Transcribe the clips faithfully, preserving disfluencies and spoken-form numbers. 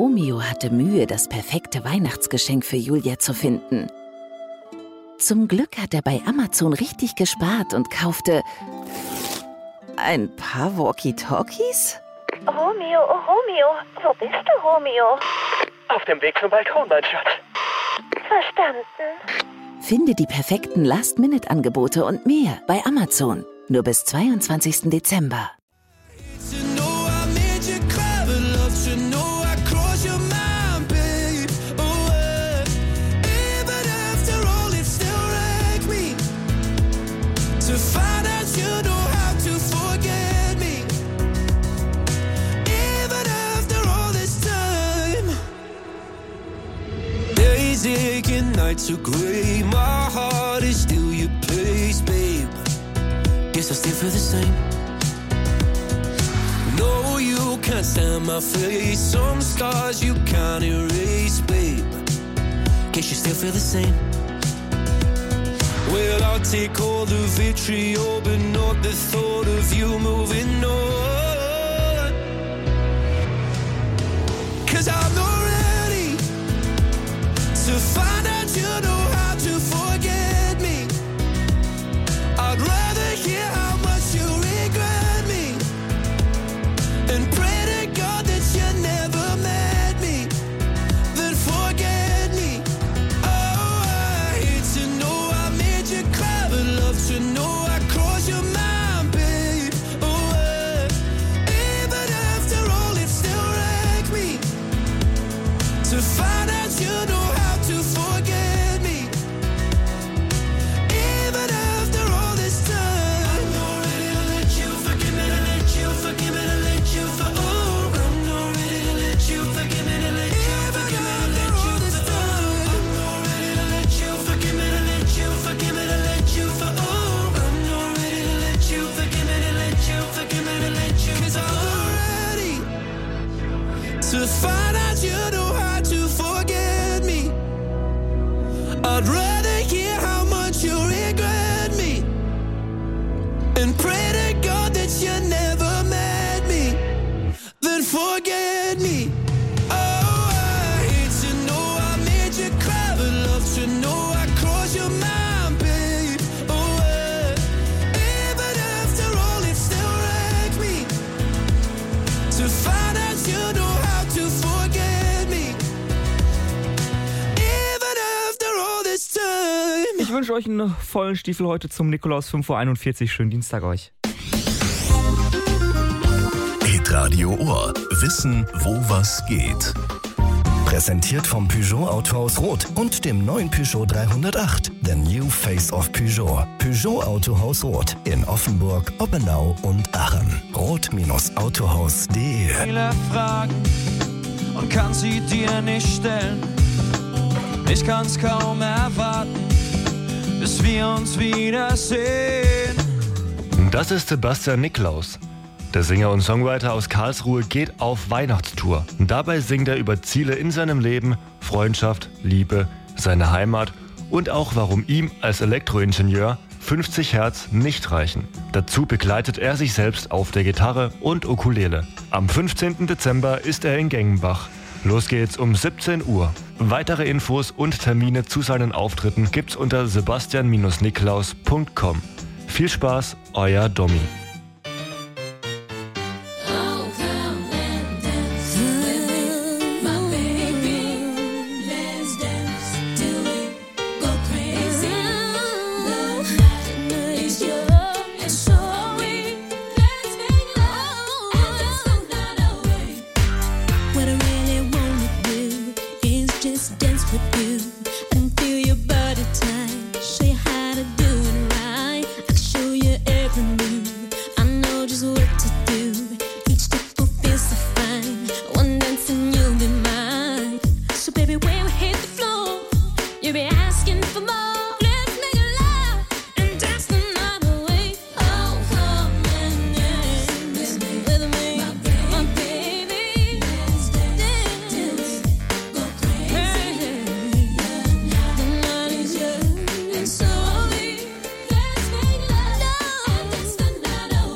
Romeo hatte Mühe, das perfekte Weihnachtsgeschenk für Julia zu finden. Zum Glück hat er bei Amazon richtig gespart und kaufte ein paar Walkie-Talkies? Romeo, oh Romeo, wo bist du, Romeo? Auf dem Weg zum Balkon, mein Schatz. Verstanden. Finde die perfekten Last-Minute-Angebote und mehr bei Amazon. Nur bis zweiundzwanzigsten Dezember. Aching nights are grey, my heart is still your place, babe. Guess I still feel the same. No, you can't stand my face. Some scars you can't erase, babe. Guess you still feel the same. Well, I'll take all the vitriol, but not the thought of you moving on. 'Cause I'm not ready to find out you know how to forget me. I'd rather hear how much you regret me and pray to God that you never met me, then forget me. Oh, I hate to know I made you cry, but love to know I crossed your mind, babe. Oh, uh, even after all, it still wrecked me to find out you know how to forget me. Even after all this time, I'm not ready to let you forgive me, to let you forgive me, to let you for oh, I'm not ready to let you forgive me, to let you forgive me, to let you for oh, I'm not ready to let you forgive me, to let you forgive me, to let you for oh, I'm not ready to let you forgive me, to let you forgive me, to let you 'cause I'm not ready to find out you know how to forget me. I'd rather hear how much you regret me and pray to God that you never met me, then forget me. Oh, I hate to know I made you cry, but love to know I crossed your mind, babe. Oh, uh, even after all, it still wrecked me to find out you know how to forget me. Even after all this time. Ich wünsche euch einen vollen Stiefel heute zum Nikolaus, fünf Uhr einundvierzig. Schönen Dienstag euch. Hitradio Ohr. Wissen, wo was geht. Präsentiert vom Peugeot Autohaus Roth und dem neuen Peugeot dreihundertacht. The New Face of Peugeot. Peugeot Autohaus Roth in Offenburg, Oppenau und Aachen. roth Autohaus punkt de. Viele Fragen und kann sie dir nicht stellen. Ich kann's kaum erwarten, bis wir uns wiedersehen. Das ist Sebastian Niklaus. Der Sänger und Songwriter aus Karlsruhe geht auf Weihnachtstour. Dabei singt er über Ziele in seinem Leben, Freundschaft, Liebe, seine Heimat und auch warum ihm als Elektroingenieur fünfzig Hertz nicht reichen. Dazu begleitet er sich selbst auf der Gitarre und Ukulele. Am fünfzehnten Dezember ist er in Gengenbach. Los geht's um siebzehn Uhr. Weitere Infos und Termine zu seinen Auftritten gibt's unter sebastian niklaus punkt com. Viel Spaß, euer Domi.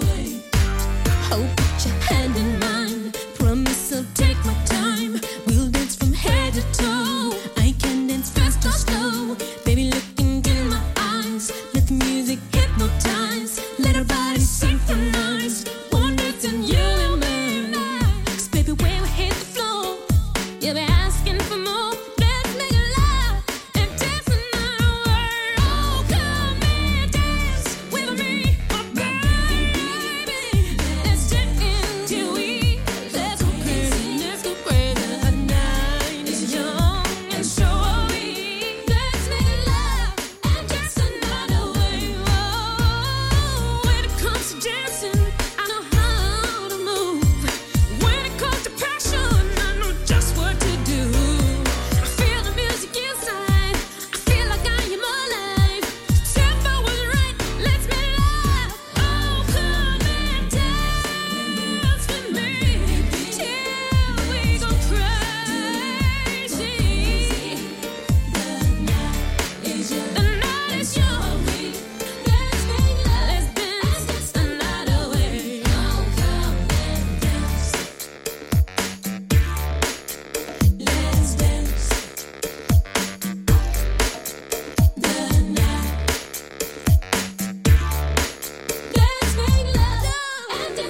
We'll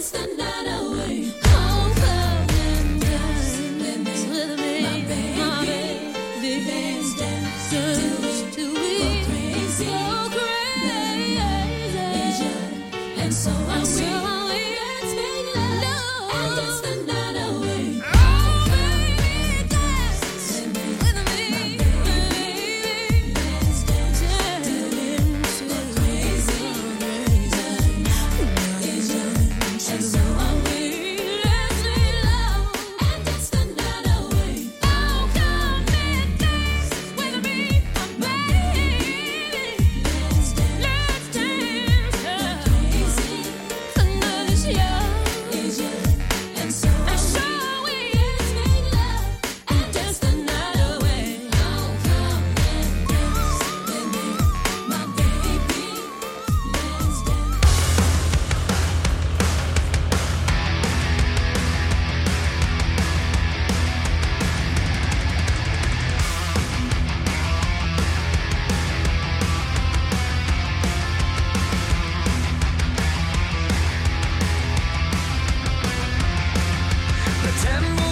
Pretend